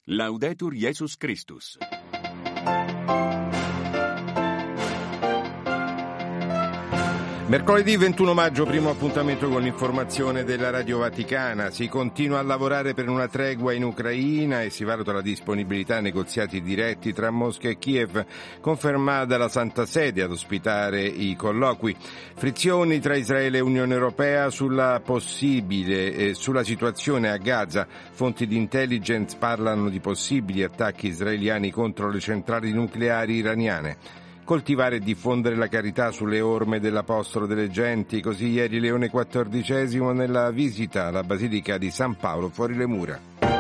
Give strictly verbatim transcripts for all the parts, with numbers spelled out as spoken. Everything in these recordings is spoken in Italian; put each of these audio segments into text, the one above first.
Laudetur Jesus Christus. Mercoledì ventuno maggio, primo appuntamento con l'informazione della Radio Vaticana. Si continua a lavorare per una tregua in Ucraina e si valuta la disponibilità a negoziati diretti tra Mosca e Kiev, confermata la Santa Sede ad ospitare i colloqui. Frizioni tra Israele e Unione Europea sulla possibile eh, sulla situazione a Gaza. Fonti di intelligence parlano di possibili attacchi israeliani contro le centrali nucleari iraniane. Coltivare e diffondere la carità sulle orme dell'Apostolo delle Genti, così ieri Leone quattordicesimo nella visita alla Basilica di San Paolo fuori le mura.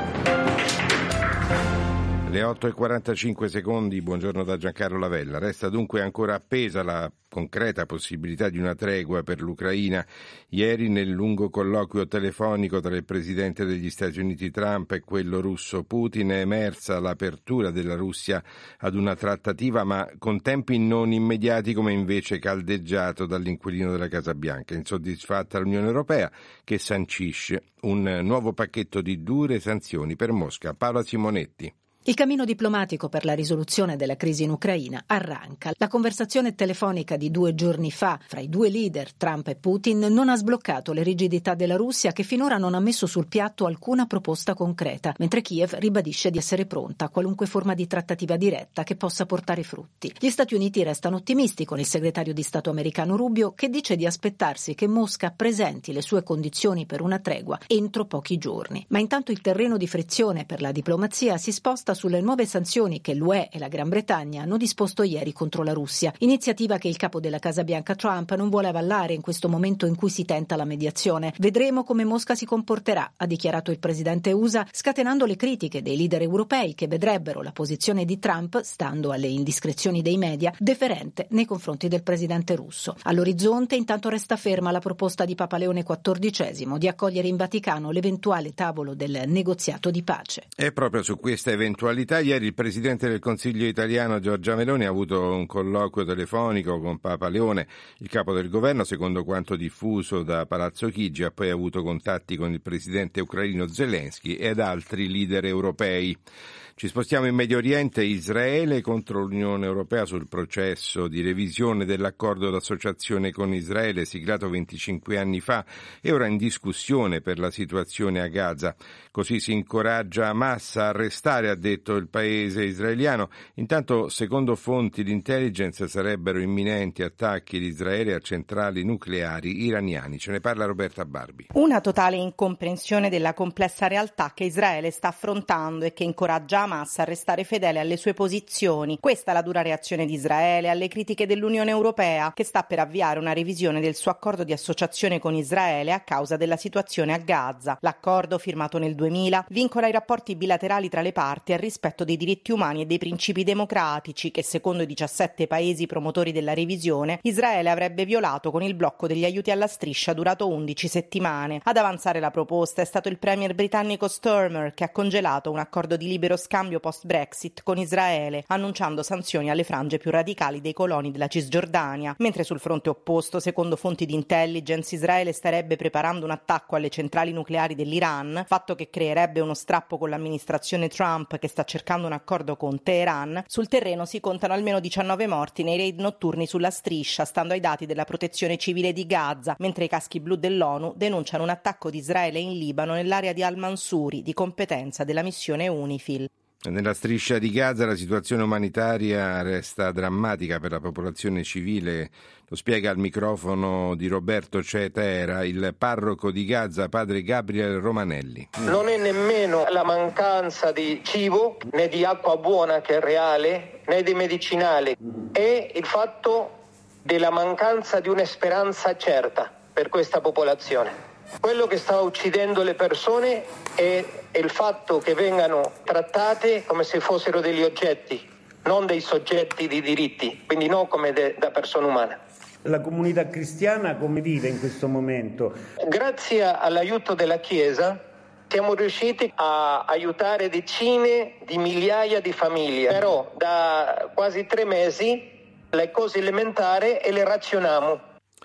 Le otto e quarantacinque secondi, buongiorno da Giancarlo Lavella. Resta dunque ancora appesa la concreta possibilità di una tregua per l'Ucraina. Ieri nel lungo colloquio telefonico tra il presidente degli Stati Uniti Trump e quello russo Putin è emersa l'apertura della Russia ad una trattativa, ma con tempi non immediati, come invece caldeggiato dall'inquilino della Casa Bianca. Insoddisfatta l'Unione Europea, che sancisce un nuovo pacchetto di dure sanzioni per Mosca. Paola Simonetti. Il cammino diplomatico per la risoluzione della crisi in Ucraina arranca. La conversazione telefonica di due giorni fa fra i due leader, Trump e Putin, non ha sbloccato le rigidità della Russia, che finora non ha messo sul piatto alcuna proposta concreta, mentre Kiev ribadisce di essere pronta a qualunque forma di trattativa diretta che possa portare frutti. Gli Stati Uniti restano ottimisti con il segretario di Stato americano Rubio, che dice di aspettarsi che Mosca presenti le sue condizioni per una tregua entro pochi giorni. Ma intanto il terreno di frizione per la diplomazia si sposta sulle nuove sanzioni che l'U E e la Gran Bretagna hanno disposto ieri contro la Russia, iniziativa che il capo della Casa Bianca Trump non vuole avallare in questo momento in cui si tenta la mediazione. Vedremo come Mosca si comporterà, ha dichiarato il presidente U S A, scatenando le critiche dei leader europei che vedrebbero la posizione di Trump, stando alle indiscrezioni dei media, deferente nei confronti del presidente russo. All'orizzonte intanto resta ferma la proposta di Papa Leone quattordicesimo di accogliere in Vaticano l'eventuale tavolo del negoziato di pace. E proprio su questa eventualità ieri il Presidente del Consiglio italiano Giorgia Meloni ha avuto un colloquio telefonico con Papa Leone, il capo del governo, secondo quanto diffuso da Palazzo Chigi. Ha poi avuto contatti con il Presidente ucraino Zelensky ed altri leader europei. Ci spostiamo in Medio Oriente. Israele contro l'Unione Europea sul processo di revisione dell'accordo d'associazione con Israele siglato venticinque anni fa e ora in discussione per la situazione a Gaza. Così si incoraggia Hamas a arrestare, ha detto il paese israeliano. Intanto, secondo fonti di intelligence, sarebbero imminenti attacchi di Israele a centrali nucleari iraniani. Ce ne parla Roberta Barbi. Una totale incomprensione della complessa realtà che Israele sta affrontando e che incoraggia Hamas a restare fedele alle sue posizioni. Questa è la dura reazione di Israele alle critiche dell'Unione Europea, che sta per avviare una revisione del suo accordo di associazione con Israele a causa della situazione a Gaza. L'accordo, firmato nel duemila, vincola i rapporti bilaterali tra le parti al rispetto dei diritti umani e dei principi democratici che, secondo i diciassette paesi promotori della revisione, Israele avrebbe violato con il blocco degli aiuti alla striscia durato undici settimane. Ad avanzare la proposta è stato il premier britannico Starmer, che ha congelato un accordo di libero scambio post-Brexit con Israele, annunciando sanzioni alle frange più radicali dei coloni della Cisgiordania, mentre sul fronte opposto, secondo fonti di intelligence, Israele starebbe preparando un attacco alle centrali nucleari dell'Iran, fatto che creerebbe uno strappo con l'amministrazione Trump, che sta cercando un accordo con Teheran. Sul terreno si contano almeno diciannove morti nei raid notturni sulla striscia, stando ai dati della protezione civile di Gaza, mentre i caschi blu dell'ONU denunciano un attacco di Israele in Libano nell'area di Al-Mansuri, di competenza della missione UNIFIL. Nella striscia di Gaza la situazione umanitaria resta drammatica per la popolazione civile. Lo spiega al microfono di Roberto Cetera il parroco di Gaza, padre Gabriele Romanelli. Non è nemmeno la mancanza di cibo, né di acqua buona che è reale, né di medicinali. È il fatto della mancanza di una speranza certa per questa popolazione. Quello che sta uccidendo le persone è il fatto che vengano trattate come se fossero degli oggetti, non dei soggetti di diritti, quindi non come de, da persona umana. La comunità cristiana come vive in questo momento? Grazie all'aiuto della Chiesa siamo riusciti a aiutare decine di migliaia di famiglie, però da quasi tre mesi le cose elementari e le razioniamo.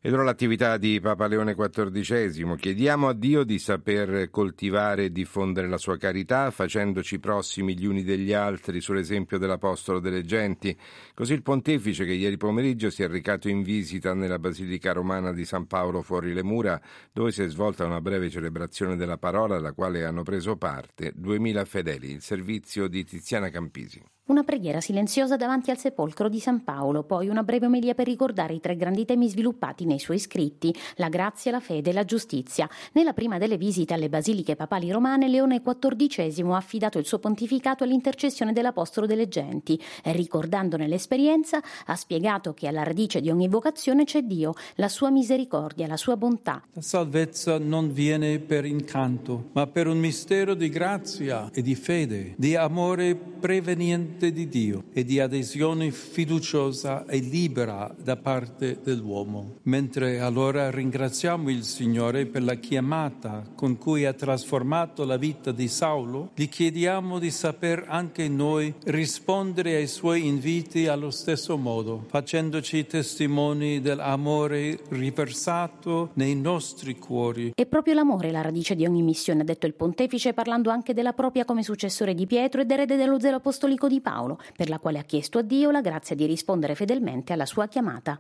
Ed ora l'attività di Papa Leone quattordicesimo. Chiediamo a Dio di saper coltivare e diffondere la sua carità, facendoci prossimi gli uni degli altri sull'esempio dell'Apostolo delle Genti. Così il pontefice, che ieri pomeriggio si è recato in visita nella Basilica Romana di San Paolo fuori le mura, dove si è svolta una breve celebrazione della parola, alla quale hanno preso parte duemila fedeli. Il servizio di Tiziana Campisi. Una preghiera silenziosa davanti al sepolcro di San Paolo, poi una breve omelia per ricordare i tre grandi temi sviluppati nei suoi scritti: la grazia, la fede e la giustizia. Nella prima delle visite alle basiliche papali romane, Leone quattordicesimo ha affidato il suo pontificato all'intercessione dell'Apostolo delle Genti e, ricordandone l'esperienza, ha spiegato che alla radice di ogni vocazione c'è Dio, la sua misericordia, la sua bontà. La salvezza non viene per incanto, ma per un mistero di grazia e di fede, di amore preveniente di Dio e di adesione fiduciosa e libera da parte dell'uomo. Mentre allora ringraziamo il Signore per la chiamata con cui ha trasformato la vita di Saulo, gli chiediamo di saper anche noi rispondere ai suoi inviti allo stesso modo, facendoci testimoni dell'amore riversato nei nostri cuori. È proprio l'amore la radice di ogni missione, ha detto il pontefice, parlando anche della propria come successore di Pietro ed erede dello zelo apostolico di Paolo, per la quale ha chiesto a Dio la grazia di rispondere fedelmente alla sua chiamata.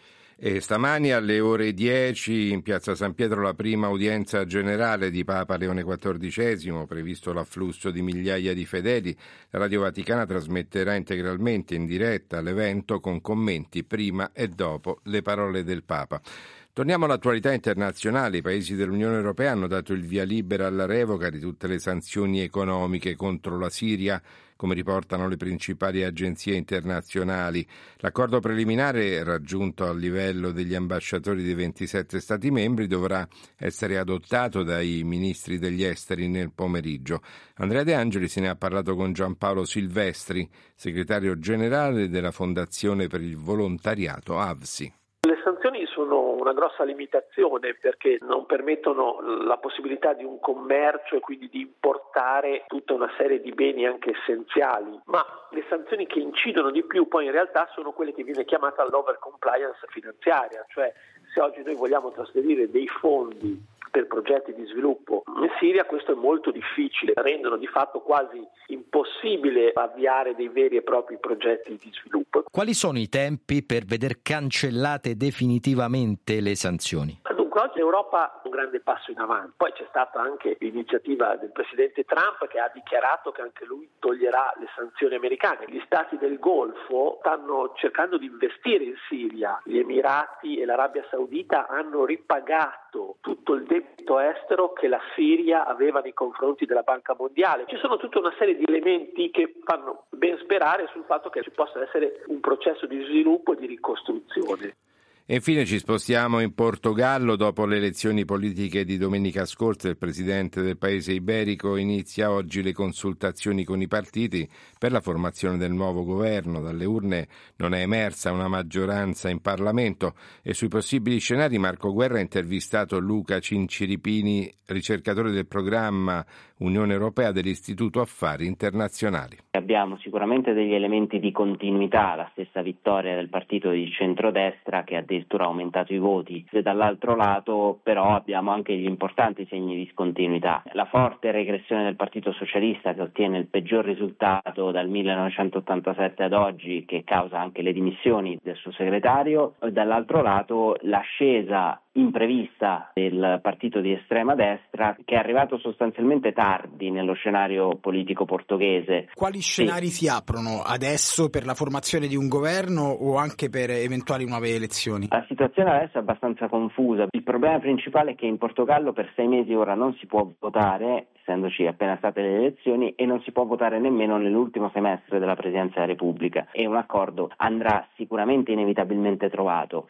E stamani alle ore dieci in piazza San Pietro la prima udienza generale di Papa Leone quattordicesimo, previsto l'afflusso di migliaia di fedeli. La Radio Vaticana trasmetterà integralmente in diretta l'evento con commenti prima e dopo le parole del Papa. Torniamo all'attualità internazionale. I paesi dell'Unione Europea hanno dato il via libera alla revoca di tutte le sanzioni economiche contro la Siria, come riportano le principali agenzie internazionali. L'accordo preliminare, raggiunto a livello degli ambasciatori dei ventisette Stati membri, dovrà essere adottato dai ministri degli esteri nel pomeriggio. Andrea De Angeli se ne ha parlato con Giampaolo Silvestri, segretario generale della Fondazione per il Volontariato A V S I. Le sanzioni sono una grossa limitazione perché non permettono la possibilità di un commercio e quindi di importare tutta una serie di beni anche essenziali, ma le sanzioni che incidono di più poi in realtà sono quelle che viene chiamata l'over compliance finanziaria, cioè se oggi noi vogliamo trasferire dei fondi per progetti di sviluppo in Siria, questo è molto difficile, rendono di fatto quasi impossibile avviare dei veri e propri progetti di sviluppo. Quali sono i tempi per veder cancellate definitivamente le sanzioni? Dunque oggi l'Europa ha un grande passo in avanti, poi c'è stata anche l'iniziativa del presidente Trump che ha dichiarato che anche lui toglierà le sanzioni americane. Gli stati del Golfo stanno cercando di investire in Siria, gli Emirati e l'Arabia Saudita hanno ripagato tutto il debito estero che la Siria aveva nei confronti della Banca Mondiale. Ci sono tutta una serie di elementi che fanno ben sperare sul fatto che ci possa essere un processo di sviluppo e di ricostruzione. E infine ci spostiamo in Portogallo. Dopo le elezioni politiche di domenica scorsa, il presidente del paese iberico inizia oggi le consultazioni con i partiti per la formazione del nuovo governo. Dalle urne non è emersa una maggioranza in Parlamento e sui possibili scenari Marco Guerra ha intervistato Luca Cinciripini, ricercatore del programma Unione Europea dell'Istituto Affari Internazionali. Abbiamo sicuramente degli elementi di continuità, la stessa vittoria del partito di centrodestra che ha addirittura aumentato i voti, e dall'altro lato però abbiamo anche gli importanti segni di discontinuità. La forte regressione del Partito Socialista che ottiene il peggior risultato dal millenovecentottantasette ad oggi, che causa anche le dimissioni del suo segretario, e dall'altro lato l'ascesa imprevista del partito di estrema destra che è arrivato sostanzialmente tardi nello scenario politico portoghese. Quali scenari sì. si aprono adesso per la formazione di un governo o anche per eventuali nuove elezioni? La situazione adesso è abbastanza confusa. Il problema principale è che in Portogallo per sei mesi ora non si può votare, essendoci appena state le elezioni, e non si può votare nemmeno nell'ultimo semestre della Presidenza della Repubblica, e un accordo andrà sicuramente inevitabilmente trovato.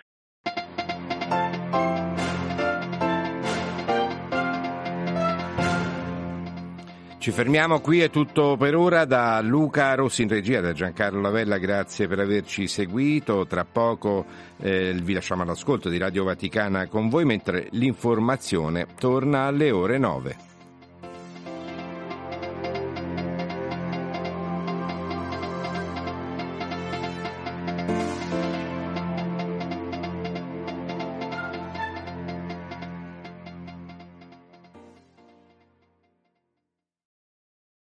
Ci fermiamo qui, è tutto per ora. Da Luca Rossi in regia, da Giancarlo Lavella, grazie per averci seguito. Tra poco eh, vi lasciamo all'ascolto di Radio Vaticana con voi, mentre l'informazione torna alle ore nove.